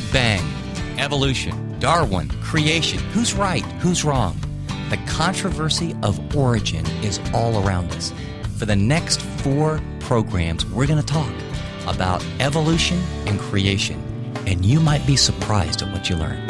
Bang, evolution, Darwin, creation. Who's right? Who's wrong? The controversy of origin is all around us. For the next 4 programs, we're going to talk about evolution and creation, and you might be surprised at what you learn.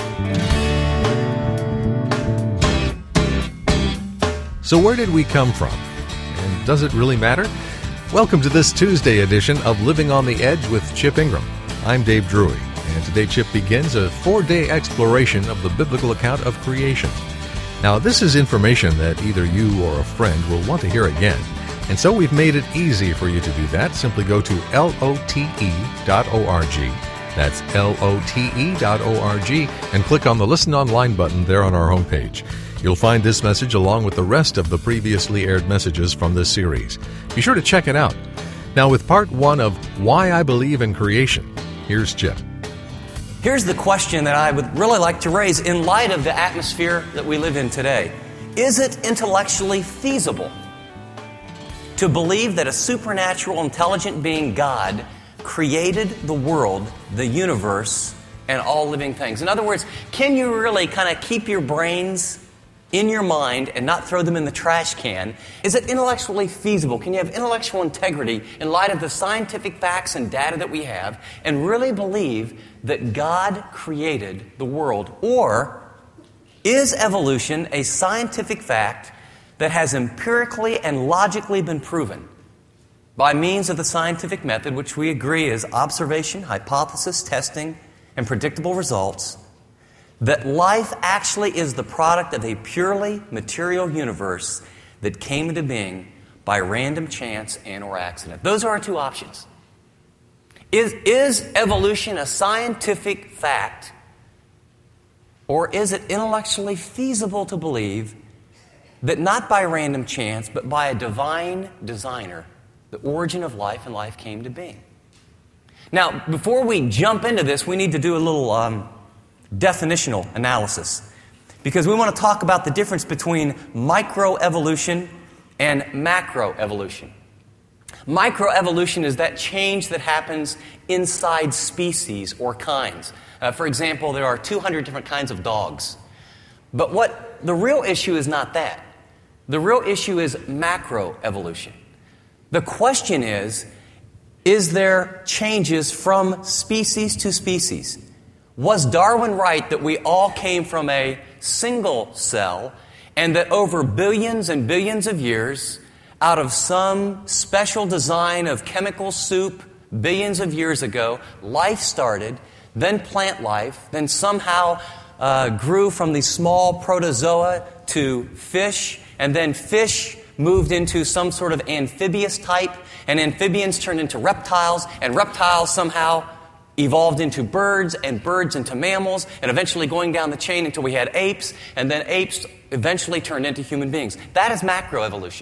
So where did we come from? And does it really matter? Welcome to this Tuesday edition of Living on the Edge with Chip Ingram. I'm Dave Drury, and today Chip begins a 4-day exploration of the biblical account of creation. Now, this is information that either you or a friend will want to hear again, and so we've made it easy for you to do that. Simply go to lote.org. That's lote.org, and click on the Listen Online button there on our homepage. You'll find this message along with the rest of the previously aired messages from this series. Be sure to check it out. Now, with part 1 of Why I Believe in Creation, here's Chip. Here's the question that I would really like to raise in light of the atmosphere that we live in today. Is it intellectually feasible to believe that a supernatural, intelligent being, God, created the world, the universe, and all living things? In other words, can you really kind of keep your brains in your mind and not throw them in the trash can? Is it intellectually feasible? Can you have intellectual integrity in light of the scientific facts and data that we have and really believe that God created the world? Or is evolution a scientific fact that has empirically and logically been proven by means of the scientific method, which we agree is observation, hypothesis, testing, and predictable results, that life actually is the product of a purely material universe that came into being by random chance and or accident? Those are our 2 options. Is evolution a scientific fact, or is it intellectually feasible to believe that not by random chance, but by a divine designer, the origin of life and life came to being? Now, before we jump into this, we need to do a little definitional analysis, because we want to talk about the difference between microevolution and macroevolution. Microevolution is that change that happens inside species or kinds. For example, there are 200 different kinds of dogs. But what the real issue is not that. The real issue is macroevolution. The question is there changes from species to species? Was Darwin right that we all came from a single cell and that over billions and billions of years, out of some special design of chemical soup billions of years ago, life started, then plant life, then somehow grew from the small protozoa to fish, and then fish moved into some sort of amphibious type, and amphibians turned into reptiles, and reptiles somehow evolved into birds, and birds into mammals, and eventually going down the chain until we had apes, and then apes eventually turned into human beings. That is macroevolution.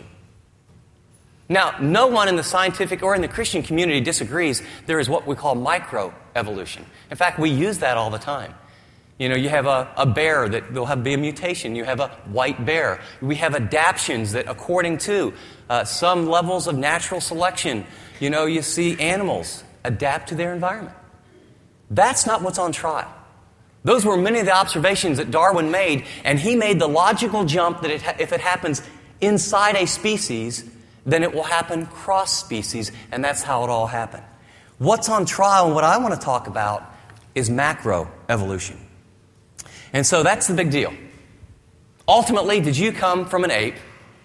Now, no one in the scientific or in the Christian community disagrees there is what we call microevolution. In fact, we use that all the time. You know, you have a bear that will be a mutation. You have a white bear. We have adaptions that, according to some levels of natural selection, you know, you see animals adapt to their environment. That's not what's on trial. Those were many of the observations that Darwin made, and he made the logical jump that if it happens inside a species, then it will happen cross-species, and that's how it all happened. What's on trial and what I want to talk about is macroevolution. And so that's the big deal. Ultimately, did you come from an ape?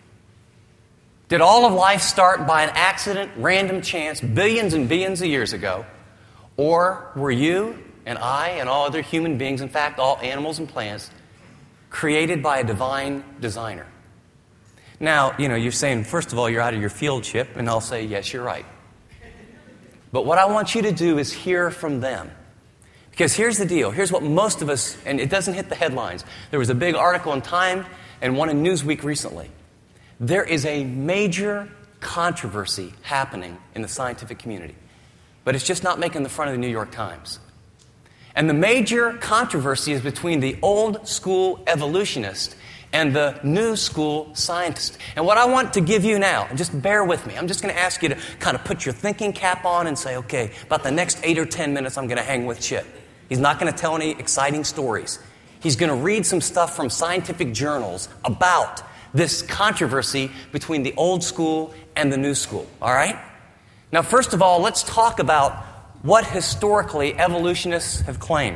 Did all of life start by an accident, random chance, billions and billions of years ago? Or were you and I and all other human beings, in fact, all animals and plants, created by a divine designer? Now, you know, you're saying, first of all, you're out of your field, Chip, and I'll say, yes, you're right. But what I want you to do is hear from them. Because here's the deal. Here's what most of us, and it doesn't hit the headlines. There was a big article in Time and one in Newsweek recently. There is a major controversy happening in the scientific community. But it's just not making the front of the New York Times. And the major controversy is between the old school evolutionist and the new school scientist. And what I want to give you now, and just bear with me, I'm just going to ask you to kind of put your thinking cap on and say, okay, about the next 8 or 10 minutes I'm going to hang with Chip. He's not going to tell any exciting stories. He's going to read some stuff from scientific journals about this controversy between the old school and the new school. All right? Now, first of all, let's talk about what historically evolutionists have claimed.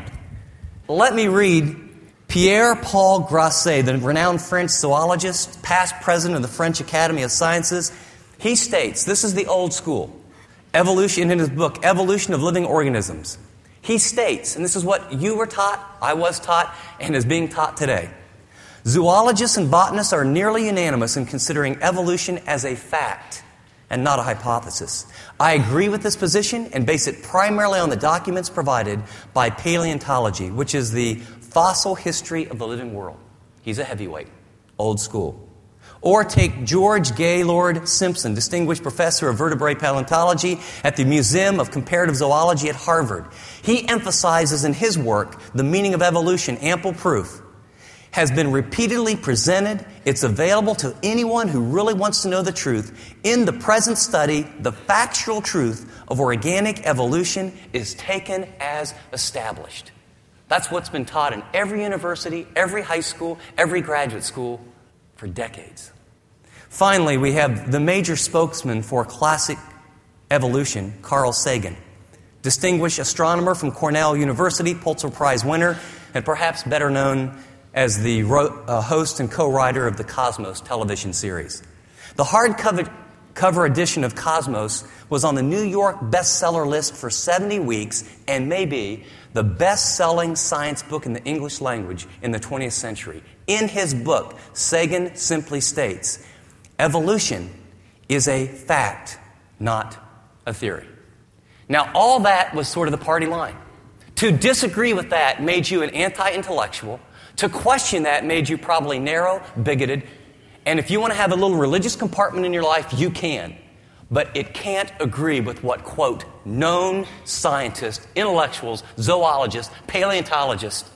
Let me read Pierre-Paul Grasset, the renowned French zoologist, past president of the French Academy of Sciences. He states, this is the old school, evolution, in his book, Evolution of Living Organisms. He states, and this is what you were taught, I was taught, and is being taught today. Zoologists and botanists are nearly unanimous in considering evolution as a fact and not a hypothesis. I agree with this position and base it primarily on the documents provided by paleontology, which is the fossil history of the living world. He's a heavyweight, old school. Or take George Gaylord Simpson, distinguished professor of vertebrate paleontology at the Museum of Comparative Zoology at Harvard. He emphasizes in his work the meaning of evolution, ample proof has been repeatedly presented. It's available to anyone who really wants to know the truth. In the present study, the factual truth of organic evolution is taken as established. That's what's been taught in every university, every high school, every graduate school for decades. Finally, we have the major spokesman for classic evolution, Carl Sagan, distinguished astronomer from Cornell University, Pulitzer Prize winner, and perhaps better known as the host and co-writer of the Cosmos television series. The hardcover edition of Cosmos was on the New York bestseller list for 70 weeks and may be the best-selling science book in the English language in the 20th century. In his book, Sagan simply states, evolution is a fact, not a theory. Now, all that was sort of the party line. To disagree with that made you an anti-intellectual. To question that made you probably narrow, bigoted. And if you want to have a little religious compartment in your life, you can. But it can't agree with what, quote, known scientists, intellectuals, zoologists, paleontologists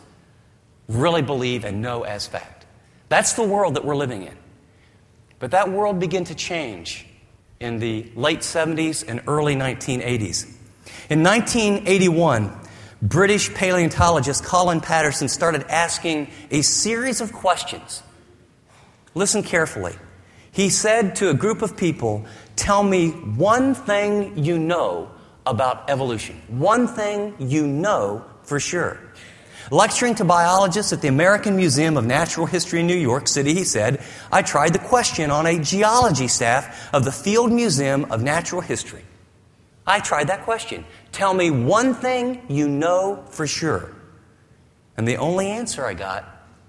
really believe and know as fact. That's the world that we're living in. But that world began to change in the late 70s and early 1980s. In 1981, British paleontologist Colin Patterson started asking a series of questions. Listen carefully. He said to a group of people, tell me one thing you know about evolution. One thing you know for sure. Lecturing to biologists at the American Museum of Natural History in New York City, he said, I tried the question on a geology staff of the Field Museum of Natural History. I tried that question. Tell me one thing you know for sure. And the only answer I got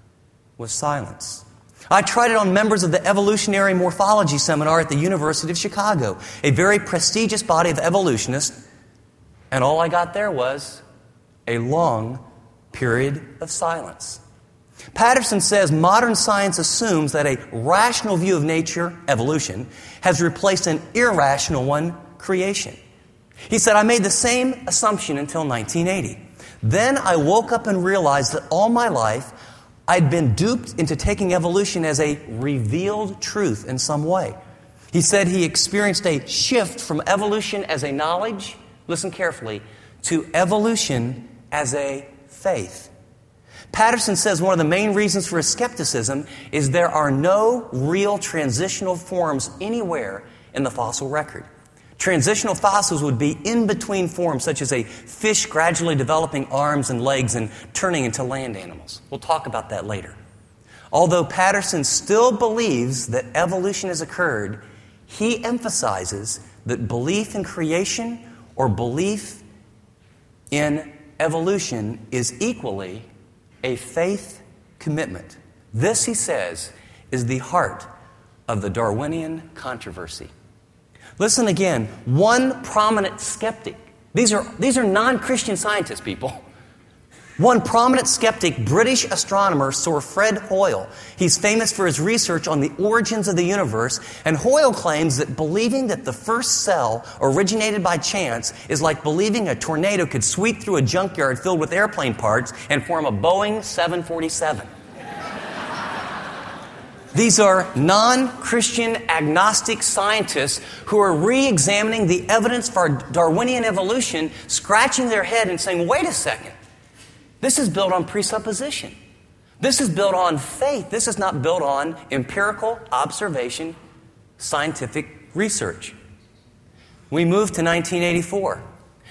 was silence. I tried it on members of the Evolutionary Morphology Seminar at the University of Chicago, a very prestigious body of evolutionists, and all I got there was a long period of silence. Patterson says modern science assumes that a rational view of nature, evolution, has replaced an irrational one, creation. He said, I made the same assumption until 1980. Then I woke up and realized that all my life I'd been duped into taking evolution as a revealed truth in some way. He said he experienced a shift from evolution as a knowledge, listen carefully, to evolution as a faith. Patterson says one of the main reasons for his skepticism is there are no real transitional forms anywhere in the fossil record. Transitional fossils would be in-between forms, such as a fish gradually developing arms and legs and turning into land animals. We'll talk about that later. Although Patterson still believes that evolution has occurred, he emphasizes that belief in creation or belief in evolution is equally a faith commitment. This, he says, is the heart of the Darwinian controversy. Listen again. One prominent skeptic. These are non-Christian scientists, people. One prominent skeptic, British astronomer Sir Fred Hoyle. He's famous for his research on the origins of the universe, and Hoyle claims that believing that the first cell originated by chance is like believing a tornado could sweep through a junkyard filled with airplane parts and form a Boeing 747. These are non-Christian agnostic scientists who are re-examining the evidence for Darwinian evolution, scratching their head and saying, wait a second, This is built on presupposition. This is built on faith. This is not built on empirical observation, scientific research. We move to 1984.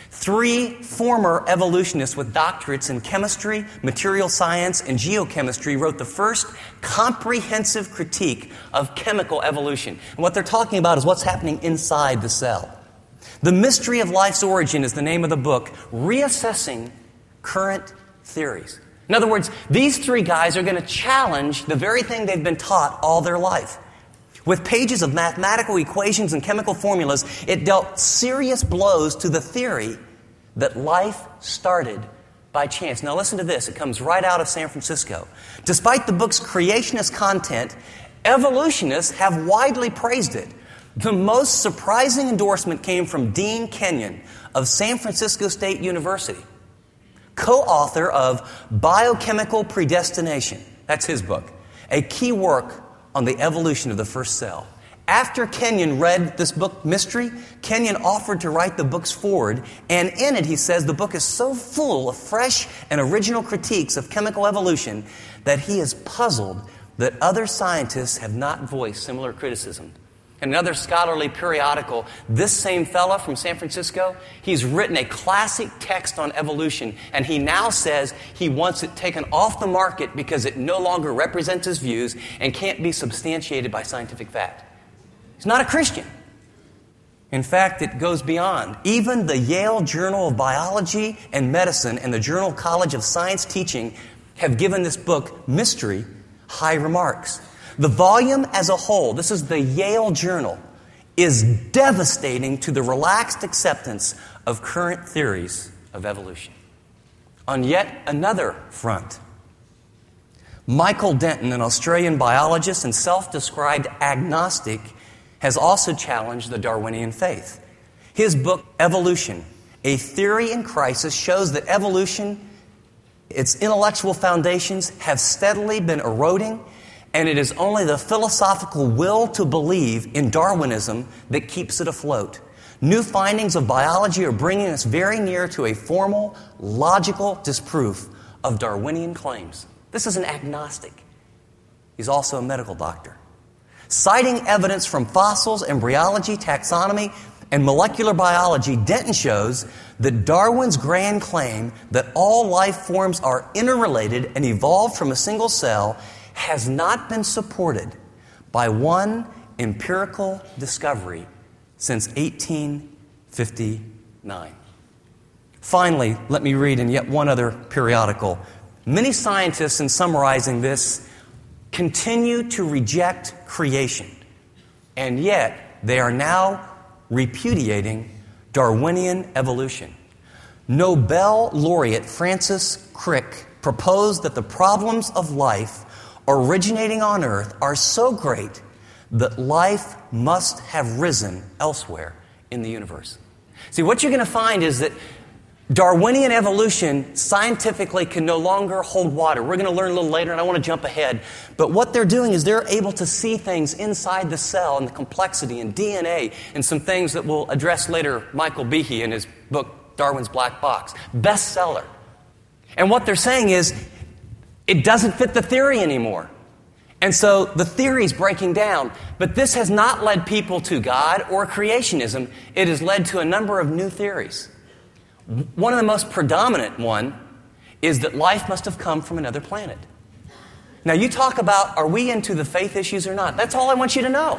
3 former evolutionists with doctorates in chemistry, material science, and geochemistry wrote the first comprehensive critique of chemical evolution. And what they're talking about is what's happening inside the cell. The Mystery of Life's Origin is the name of the book, reassessing current theories. In other words, these 3 guys are going to challenge the very thing they've been taught all their life. With pages of mathematical equations and chemical formulas, it dealt serious blows to the theory that life started by chance. Now listen to this. It comes right out of San Francisco. Despite the book's creationist content, evolutionists have widely praised it. The most surprising endorsement came from Dean Kenyon of San Francisco State University, co-author of Biochemical Predestination. That's his book. A key work on the evolution of the first cell. After Kenyon read this book, Mystery, Kenyon offered to write the book's foreword, and in it he says the book is so full of fresh and original critiques of chemical evolution that he is puzzled that other scientists have not voiced similar criticism. In another scholarly periodical, this same fella from San Francisco, he's written a classic text on evolution, and he now says he wants it taken off the market because it no longer represents his views and can't be substantiated by scientific fact. He's not a Christian. In fact, it goes beyond. Even the Yale Journal of Biology and Medicine and the Journal College of Science Teaching have given this book, Mystery, high remarks. The volume as a whole, this is the Yale Journal, is devastating to the relaxed acceptance of current theories of evolution. On yet another front, Michael Denton, an Australian biologist and self-described agnostic, has also challenged the Darwinian faith. His book, Evolution, A Theory in Crisis, shows that evolution, its intellectual foundations, have steadily been eroding, and it is only the philosophical will to believe in Darwinism that keeps it afloat. New findings of biology are bringing us very near to a formal, logical disproof of Darwinian claims. This is an agnostic. He's also a medical doctor. Citing evidence from fossils, embryology, taxonomy, and molecular biology, Denton shows that Darwin's grand claim that all life forms are interrelated and evolved from a single cell has not been supported by one empirical discovery since 1859. Finally, let me read in yet one other periodical. Many scientists, in summarizing this, continue to reject creation, and yet they are now repudiating Darwinian evolution. Nobel laureate Francis Crick proposed that the problems of life originating on Earth are so great that life must have risen elsewhere in the universe. See, what you're going to find is that Darwinian evolution scientifically can no longer hold water. We're going to learn a little later, and I want to jump ahead. But what they're doing is they're able to see things inside the cell and the complexity and DNA and some things that we'll address later, Michael Behe in his book, Darwin's Black Box. Bestseller. And what they're saying is it doesn't fit the theory anymore. And so the theory's breaking down. But this has not led people to God or creationism. It has led to a number of new theories. One of the most predominant one is that life must have come from another planet. Now you talk about, are we into the faith issues or not? That's all I want you to know.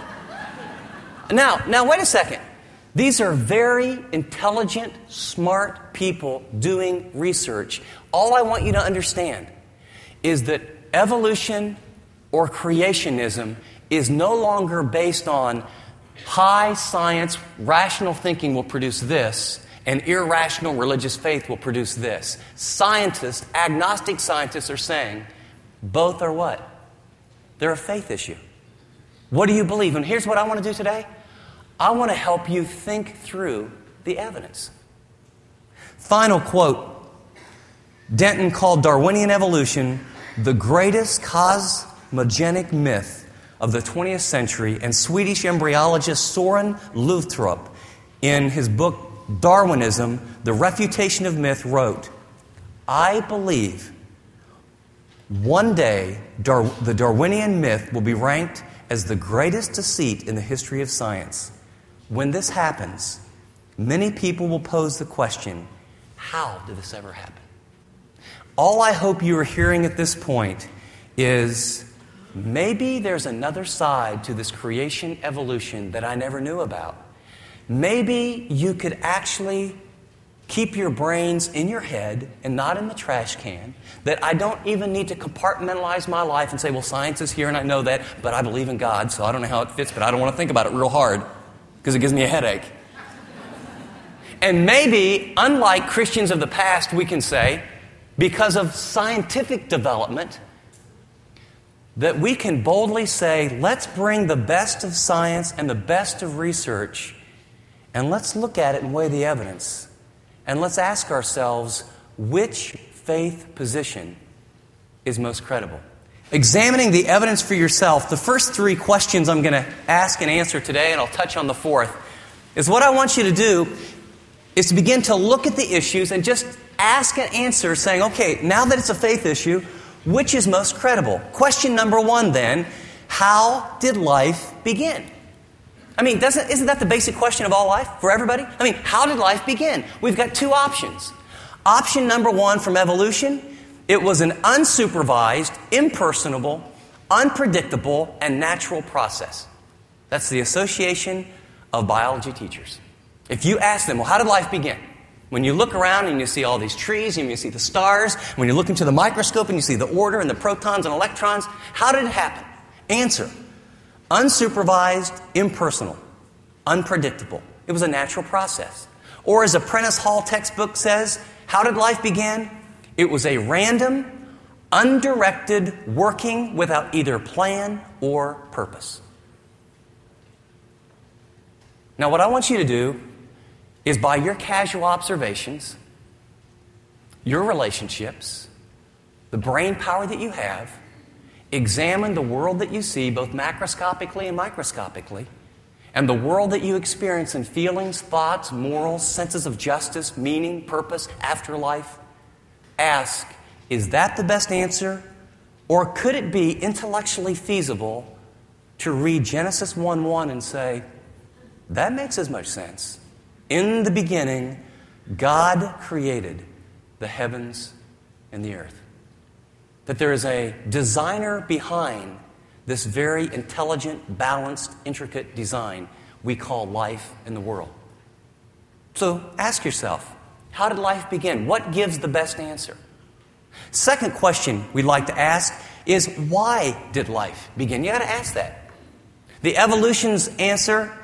Now wait a second. These are very intelligent, smart people doing research. All I want you to understand is that evolution or creationism is no longer based on high science, rational thinking will produce this, and irrational religious faith will produce this. Scientists, agnostic scientists are saying both are what? They're a faith issue. What do you believe? And here's what I want to do today. I want to help you think through the evidence. Final quote. Denton called Darwinian evolution the greatest cosmogenic myth of the 20th century, and Swedish embryologist Soren Luthrop, in his book Darwinism, The Refutation of Myth, wrote, I believe one day the Darwinian myth will be ranked as the greatest deceit in the history of science. When this happens, many people will pose the question, how did this ever happen? All I hope you are hearing at this point is maybe there's another side to this creation evolution that I never knew about. Maybe you could actually keep your brains in your head and not in the trash can, that I don't even need to compartmentalize my life and say, well, science is here and I know that, but I believe in God, so I don't know how it fits, but I don't want to think about it real hard because it gives me a headache. And maybe, unlike Christians of the past, we can say, because of scientific development, that we can boldly say, let's bring the best of science and the best of research, and let's look at it and weigh the evidence. And let's ask ourselves, which faith position is most credible? Examining the evidence for yourself, the first three questions I'm going to ask and answer today, and I'll touch on the fourth, is what I want you to do is to begin to look at the issues and just ask and answer, saying, okay, now that it's a faith issue, which is most credible? Question number one, then, how did life begin? I mean, isn't that the basic question of all life for everybody? I mean, how did life begin? We've got two options. Option number one from evolution, it was an unsupervised, impersonable, unpredictable, and natural process. That's the Association of Biology Teachers. If you ask them, well, how did life begin? When you look around and you see all these trees and you see the stars, when you look into the microscope and you see the order and the protons and electrons, how did it happen? Answer, unsupervised, impersonal, unpredictable. It was a natural process. Or as a Prentice Hall textbook says, how did life begin? It was a random, undirected working without either plan or purpose. Now, what I want you to do is, by your casual observations, your relationships, the brain power that you have, examine the world that you see, both macroscopically and microscopically, and the world that you experience in feelings, thoughts, morals, senses of justice, meaning, purpose, afterlife. Ask, is that the best answer? Or could it be intellectually feasible to read Genesis 1:1 and say, that makes as much sense. In the beginning, God created the heavens and the earth. That there is a designer behind this very intelligent, balanced, intricate design we call life in the world. So ask yourself, how did life begin? What gives the best answer? Second question we'd like to ask is, why did life begin? You got to ask that. The evolution's answer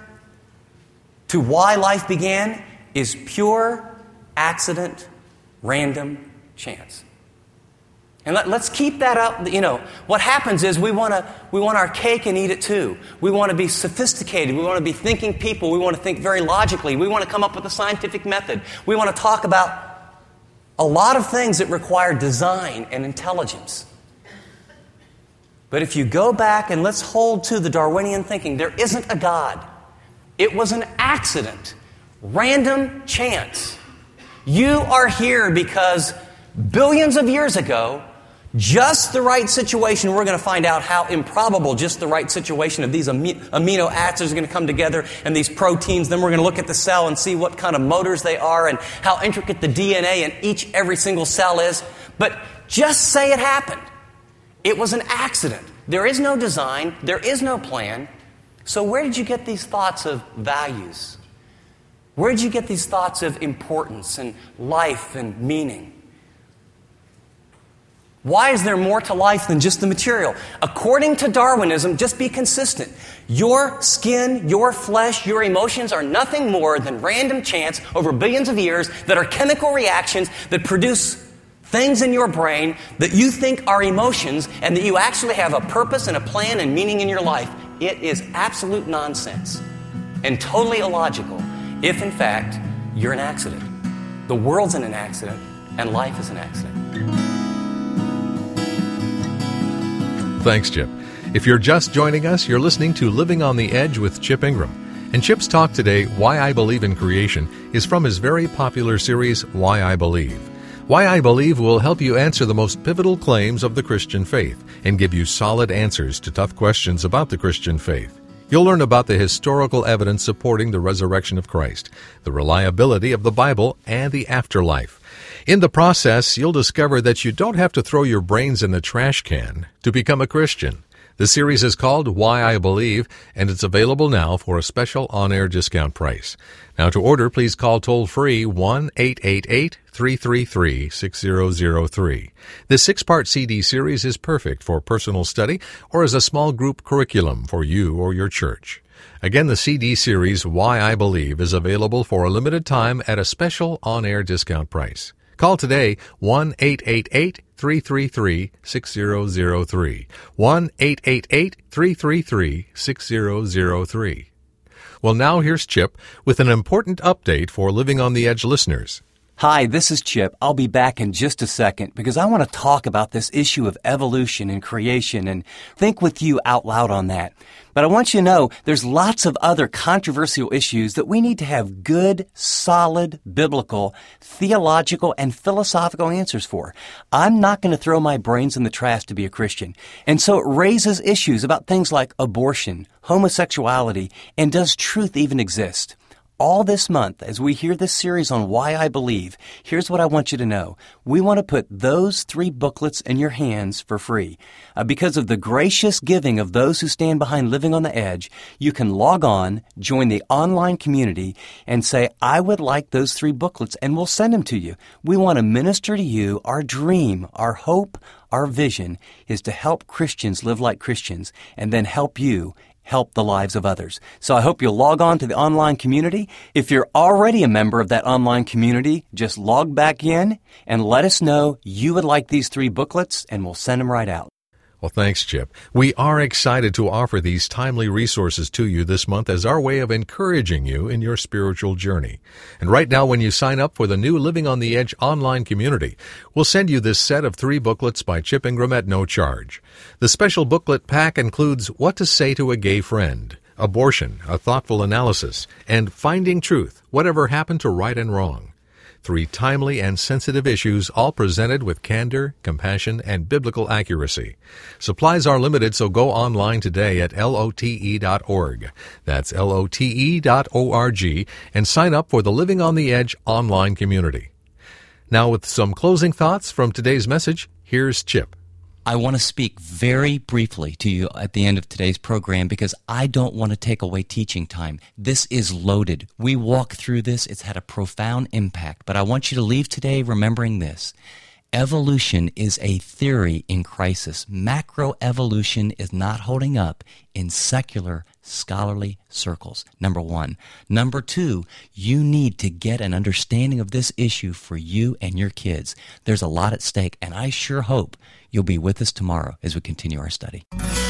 to why life began is pure accident, random chance. And let's keep that up. You know, what happens is we want our cake and eat it too. We want to be sophisticated. We want to be thinking people. We want to think very logically. We want to come up with a scientific method. We want to talk about a lot of things that require design and intelligence. But if you go back and let's hold to the Darwinian thinking, there isn't a God. It was an accident, random chance. You are here because billions of years ago, just the right situation, we're going to find out how improbable just the right situation of these amino acids are going to come together and these proteins. Then we're going to look at the cell and see what kind of motors they are and how intricate the DNA in every single cell is. But just say it happened. It was an accident. There is no design. There is no plan. So where did you get these thoughts of values? Where did you get these thoughts of importance and life and meaning? Why is there more to life than just the material? According to Darwinism, just be consistent. Your skin, your flesh, your emotions are nothing more than random chance over billions of years that are chemical reactions that produce things in your brain that you think are emotions and that you actually have a purpose and a plan and meaning in your life. It is absolute nonsense and totally illogical if, in fact, you're an accident. The world's in an accident and life is an accident. Thanks, Chip. If you're just joining us, you're listening to Living on the Edge with Chip Ingram. And Chip's talk today, Why I Believe in Creation, is from his very popular series, Why I Believe. Why I Believe will help you answer the most pivotal claims of the Christian faith and give you solid answers to tough questions about the Christian faith. You'll learn about the historical evidence supporting the resurrection of Christ, the reliability of the Bible, and the afterlife. In the process, you'll discover that you don't have to throw your brains in the trash can to become a Christian. The series is called Why I Believe, and it's available now for a special on-air discount price. Now, to order, please call toll-free 1-888-333-6003. This 6-part CD series is perfect for personal study or as a small group curriculum for you or your church. Again, the CD series Why I Believe is available for a limited time at a special on-air discount price. Call today, 1-888-333-6003. 1-888-333-6003. Well, now here's Chip with an important update for Living on the Edge listeners. Hi, this is Chip. I'll be back in just a second because I want to talk about this issue of evolution and creation and think with you out loud on that. But I want you to know there's lots of other controversial issues that we need to have good, solid, biblical, theological, and philosophical answers for. I'm not going to throw my brains in the trash to be a Christian. And so it raises issues about things like abortion, homosexuality, and does truth even exist? All this month, as we hear this series on Why I Believe, here's what I want you to know. We want to put those 3 booklets in your hands for free. Because of the gracious giving of those who stand behind Living on the Edge, you can log on, join the online community, and say, I would like those 3 booklets, and we'll send them to you. We want to minister to you. Our dream, our hope, our vision is to help Christians live like Christians, and then help you help the lives of others. So I hope you'll log on to the online community. If you're already a member of that online community, just log back in and let us know you would like these 3 booklets, and we'll send them right out. Well, thanks, Chip. We are excited to offer these timely resources to you this month as our way of encouraging you in your spiritual journey. And right now, when you sign up for the new Living on the Edge online community, we'll send you this set of 3 booklets by Chip Ingram at no charge. The special booklet pack includes What to Say to a Gay Friend, Abortion, A Thoughtful Analysis, and Finding Truth, Whatever Happened to Right and Wrong. 3 timely and sensitive issues, all presented with candor, compassion, and biblical accuracy. Supplies are limited, so go online today at lote.org. That's lote.org, and sign up for the Living on the Edge online community. Now, with some closing thoughts from today's message, here's Chip. I want to speak very briefly to you at the end of today's program because I don't want to take away teaching time. This is loaded. We walk through this. It's had a profound impact. But I want you to leave today remembering this. Evolution is a theory in crisis. Macroevolution is not holding up in secular scholarly circles, number 1. Number 2, you need to get an understanding of this issue for you and your kids. There's a lot at stake, and I sure hope you'll be with us tomorrow as we continue our study.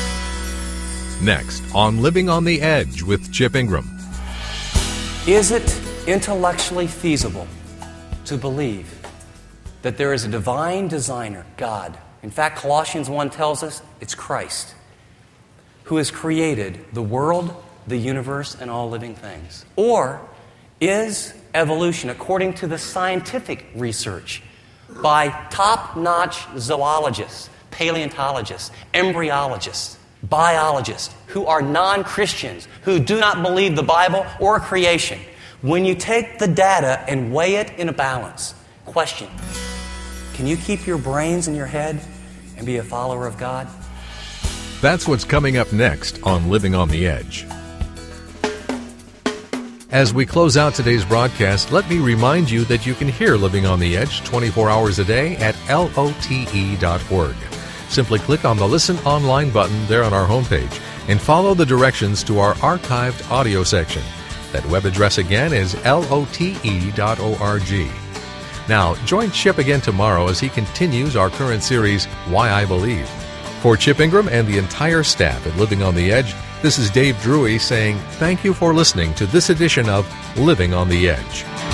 Next on Living on the Edge with Chip Ingram. Is it intellectually feasible to believe that there is a divine designer, God? In fact, Colossians 1 tells us it's Christ, who has created the world, the universe, and all living things. Or is evolution, according to the scientific research by top-notch zoologists, paleontologists, embryologists, biologists, who are non-Christians, who do not believe the Bible or creation, when you take the data and weigh it in a balance, question, can you keep your brains in your head and be a follower of God? That's what's coming up next on Living on the Edge. As we close out today's broadcast, let me remind you that you can hear Living on the Edge 24 hours a day at lote.org. Simply click on the Listen Online button there on our homepage and follow the directions to our archived audio section. That web address again is lote.org. Now, join Chip again tomorrow as he continues our current series, Why I Believe. For Chip Ingram and the entire staff at Living on the Edge, this is Dave Drury saying thank you for listening to this edition of Living on the Edge.